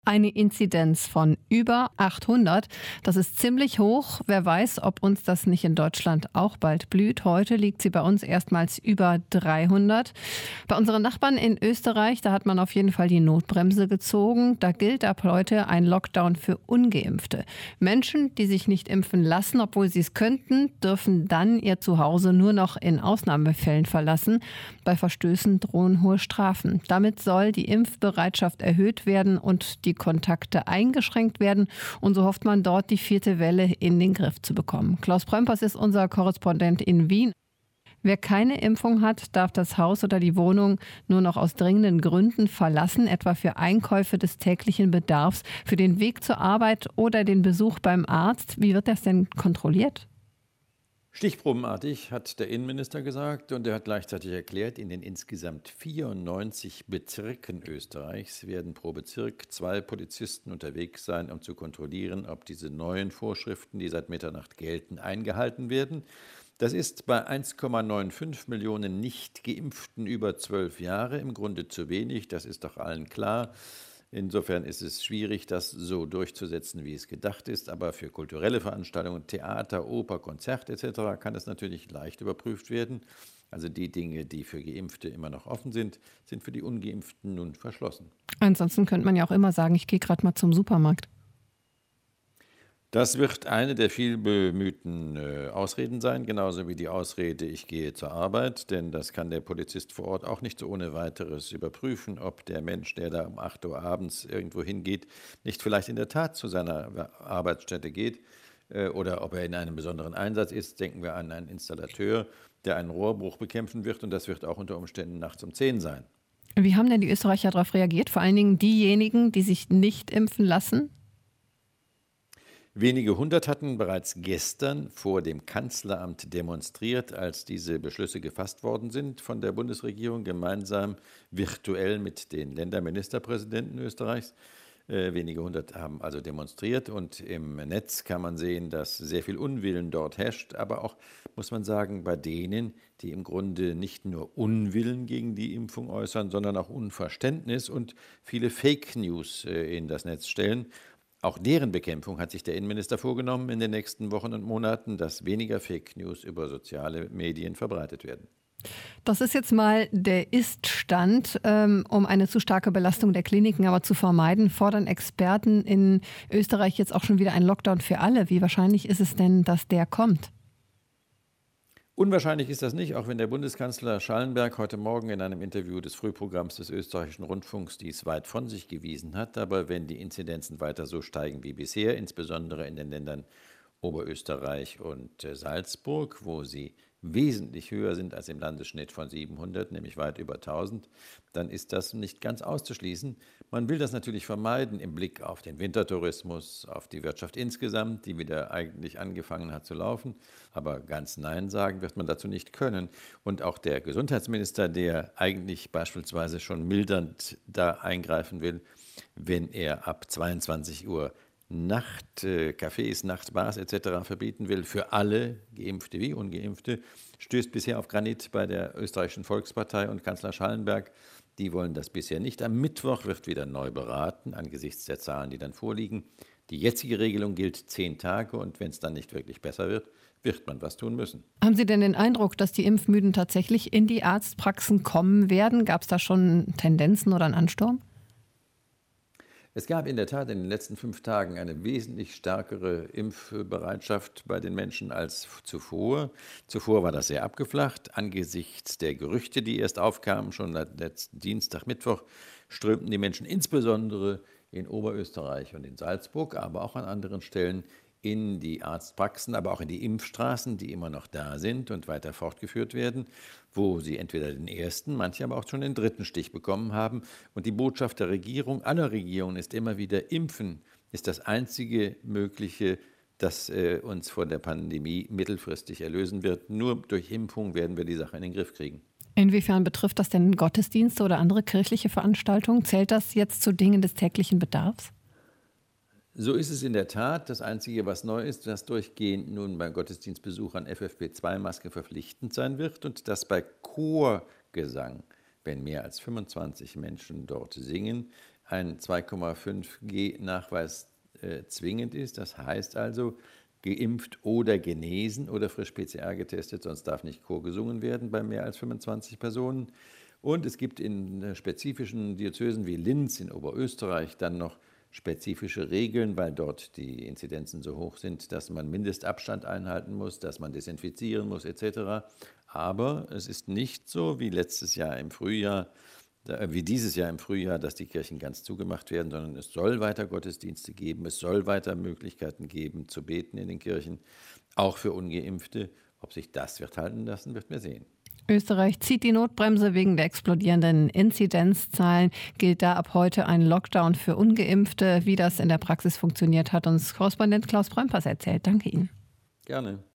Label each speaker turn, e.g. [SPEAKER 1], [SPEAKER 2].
[SPEAKER 1] Eine Inzidenz von über 800. Das ist ziemlich hoch. Wer weiß, ob uns das nicht in Deutschland auch bald blüht. Heute liegt sie bei uns erstmals über 300. Bei unseren Nachbarn in Österreich, da hat man auf jeden Fall die Notbremse gezogen. Da gilt ab heute ein Lockdown für Ungeimpfte. Menschen, die sich nicht impfen lassen, obwohl sie es könnten, dürfen dann ihr Zuhause nur noch in Ausnahmefällen verlassen. Bei Verstößen drohen hohe Strafen. Damit soll die Impfbereitschaft erhöht werden und die Kontakte eingeschränkt werden. Und so hofft man dort, die vierte Welle in den Griff zu bekommen. Klaus Prömpers ist unser Korrespondent in Wien. Wer keine Impfung hat, darf das Haus oder die Wohnung nur noch aus dringenden Gründen verlassen, etwa für Einkäufe des täglichen Bedarfs, für den Weg zur Arbeit oder den Besuch beim Arzt. Wie wird das denn kontrolliert?
[SPEAKER 2] Stichprobenartig, hat der Innenminister gesagt, und er hat gleichzeitig erklärt, in den insgesamt 94 Bezirken Österreichs werden pro Bezirk 2 Polizisten unterwegs sein, um zu kontrollieren, ob diese neuen Vorschriften, die seit Mitternacht gelten, eingehalten werden. Das ist bei 1,95 Millionen Nicht-Geimpften über 12 Jahre im Grunde zu wenig, das ist doch allen klar. Insofern ist es schwierig, das so durchzusetzen, wie es gedacht ist. Aber für kulturelle Veranstaltungen, Theater, Oper, Konzert etc. kann es natürlich leicht überprüft werden. Also die Dinge, die für Geimpfte immer noch offen sind, sind für die Ungeimpften nun verschlossen.
[SPEAKER 1] Ansonsten könnte man ja auch immer sagen, ich gehe gerade mal zum Supermarkt.
[SPEAKER 2] Das wird eine der viel bemühten Ausreden sein, genauso wie die Ausrede, ich gehe zur Arbeit, denn das kann der Polizist vor Ort auch nicht so ohne weiteres überprüfen, ob der Mensch, der da um 8 Uhr abends irgendwo hingeht, nicht vielleicht in der Tat zu seiner Arbeitsstätte geht oder ob er in einem besonderen Einsatz ist. Denken wir an einen Installateur, der einen Rohrbruch bekämpfen wird, und das wird auch unter Umständen nachts um 10 sein.
[SPEAKER 1] Wie haben denn die Österreicher darauf reagiert? Vor allen Dingen diejenigen, die sich nicht impfen lassen?
[SPEAKER 2] Wenige hundert hatten bereits gestern vor dem Kanzleramt demonstriert, als diese Beschlüsse gefasst worden sind von der Bundesregierung, gemeinsam virtuell mit den Länderministerpräsidenten Österreichs. Wenige hundert haben also demonstriert, und im Netz kann man sehen, dass sehr viel Unwillen dort herrscht, aber auch, muss man sagen, bei denen, die im Grunde nicht nur Unwillen gegen die Impfung äußern, sondern auch Unverständnis und viele Fake News in das Netz stellen. Auch deren Bekämpfung hat sich der Innenminister vorgenommen in den nächsten Wochen und Monaten, dass weniger Fake News über soziale Medien verbreitet werden.
[SPEAKER 1] Das ist jetzt mal der Ist-Stand. Um eine zu starke Belastung der Kliniken aber zu vermeiden, fordern Experten in Österreich jetzt auch schon wieder einen Lockdown für alle. Wie wahrscheinlich ist es denn, dass der kommt?
[SPEAKER 2] Unwahrscheinlich ist das nicht, auch wenn der Bundeskanzler Schallenberg heute Morgen in einem Interview des Frühprogramms des österreichischen Rundfunks dies weit von sich gewiesen hat. Aber wenn die Inzidenzen weiter so steigen wie bisher, insbesondere in den Ländern Oberösterreich und Salzburg, wo sie wesentlich höher sind als im Landesschnitt von 700, nämlich weit über 1000, dann ist das nicht ganz auszuschließen. Man will das natürlich vermeiden im Blick auf den Wintertourismus, auf die Wirtschaft insgesamt, die wieder eigentlich angefangen hat zu laufen. Aber ganz Nein sagen wird man dazu nicht können. Und auch der Gesundheitsminister, der eigentlich beispielsweise schon mildernd da eingreifen will, wenn er ab 22 Uhr Nachtcafés, Nachtbars etc. verbieten will für alle, Geimpfte wie Ungeimpfte, stößt bisher auf Granit bei der österreichischen Volkspartei und Kanzler Schallenberg. Die wollen das bisher nicht. Am Mittwoch wird wieder neu beraten, angesichts der Zahlen, die dann vorliegen. Die jetzige Regelung gilt 10 Tage, und wenn es dann nicht wirklich besser wird, wird man was tun müssen.
[SPEAKER 1] Haben Sie denn den Eindruck, dass die Impfmüden tatsächlich in die Arztpraxen kommen werden? Gab es da schon Tendenzen oder einen Ansturm?
[SPEAKER 2] Es gab in der Tat in den letzten 5 Tagen eine wesentlich stärkere Impfbereitschaft bei den Menschen als zuvor. Zuvor war das sehr abgeflacht. Angesichts der Gerüchte, die erst aufkamen, schon letzten Dienstag, Mittwoch, strömten die Menschen insbesondere in Oberösterreich und in Salzburg, aber auch an anderen Stellen in die Arztpraxen, aber auch in die Impfstraßen, die immer noch da sind und weiter fortgeführt werden, wo sie entweder den ersten, manche aber auch schon den dritten Stich bekommen haben. Und die Botschaft der Regierung, aller Regierungen, ist immer wieder: Impfen ist das einzige Mögliche, das uns vor der Pandemie mittelfristig erlösen wird. Nur durch Impfung werden wir die Sache in den Griff kriegen.
[SPEAKER 1] Inwiefern betrifft das denn Gottesdienste oder andere kirchliche Veranstaltungen? Zählt das jetzt zu Dingen des täglichen Bedarfs?
[SPEAKER 2] So ist es in der Tat. Das Einzige, was neu ist, dass durchgehend nun bei Gottesdienstbesuchern FFP2-Maske verpflichtend sein wird und dass bei Chorgesang, wenn mehr als 25 Menschen dort singen, ein 2,5G-Nachweis zwingend ist. Das heißt also, geimpft oder genesen oder frisch PCR getestet, sonst darf nicht Chor gesungen werden bei mehr als 25 Personen. Und es gibt in spezifischen Diözesen wie Linz in Oberösterreich dann noch spezifische Regeln, weil dort die Inzidenzen so hoch sind, dass man Mindestabstand einhalten muss, dass man desinfizieren muss etc. Aber es ist nicht so wie dieses Jahr im Frühjahr, dass die Kirchen ganz zugemacht werden, sondern es soll weiter Gottesdienste geben, es soll weiter Möglichkeiten geben zu beten in den Kirchen, auch für Ungeimpfte. Ob sich das wird halten lassen, wird man sehen.
[SPEAKER 1] Österreich zieht die Notbremse wegen der explodierenden Inzidenzzahlen. Gilt da ab heute ein Lockdown für Ungeimpfte? Wie das in der Praxis funktioniert, hat uns Korrespondent Klaus Brempers erzählt. Danke Ihnen.
[SPEAKER 2] Gerne.